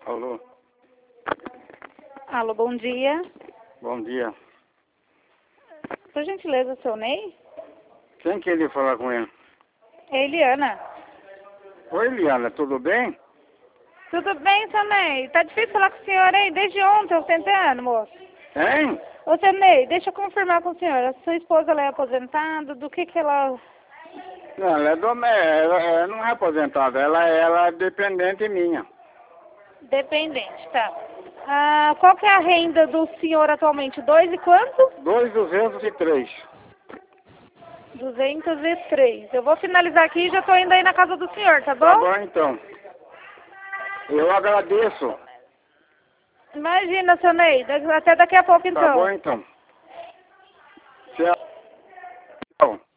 Alô? Alô, bom dia. Bom dia. Por gentileza, seu Ney? Quem queria falar com ele? É Eliana. Oi, Eliana, tudo bem? Tudo bem, seu Ney? Tá difícil falar com o senhor aí? Desde ontem eu tentando, moço. Hein? Ô, seu Ney, deixa eu confirmar com o senhor. A sua esposa, ela é aposentada? Do que ela... Não, ela não é aposentada, ela é dependente minha. Dependente, tá. Ah, qual que é a renda do senhor atualmente? 2 e quanto? 2.203. 203. Eu vou finalizar aqui e já tô indo aí na casa do senhor, tá Tá bom? bom, então. Eu agradeço. Imagina, seu Ney. Até daqui a pouco, Tá bom, então. então. Tchau.